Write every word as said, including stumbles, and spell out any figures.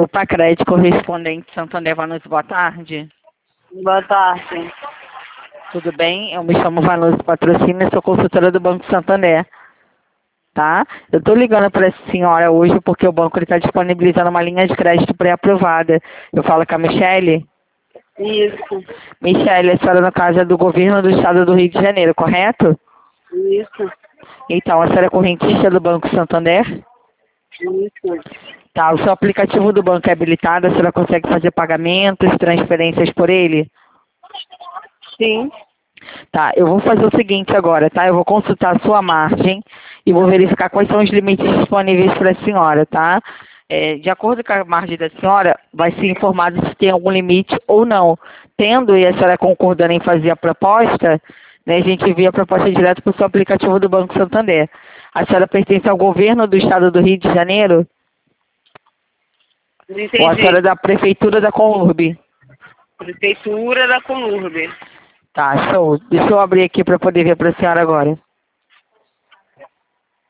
Grupo Acrédito Correspondente Santander Vanucci, boa tarde. Boa tarde. Tudo bem? Eu me chamo Vanucci Patrocínio e sou consultora do Banco Santander. Tá? Eu estou ligando para essa senhora hoje porque o banco está disponibilizando uma linha de crédito pré-aprovada. Eu falo com a Michele? Isso. Michele, a senhora no caso é do governo do estado do Rio de Janeiro, correto? Isso. Então, a senhora é correntista do Banco Santander? Isso. Tá, o seu aplicativo do banco é habilitado, a senhora consegue fazer pagamentos, transferências por ele? Sim. Tá, eu vou fazer o seguinte agora, tá? Eu vou consultar a sua margem e vou verificar quais são os limites disponíveis para a senhora, tá? É, de acordo com a margem da senhora, vai ser informado se tem algum limite ou não. Tendo e a senhora concordando em fazer a proposta, né, a gente envia a proposta direto para o seu aplicativo do Banco Santander. A senhora pertence ao governo do estado do Rio de Janeiro? Não entendi. Ou a senhora é da prefeitura da Conurb? Prefeitura da Conurb. Tá, show. Deixa eu abrir aqui para poder ver para a senhora agora.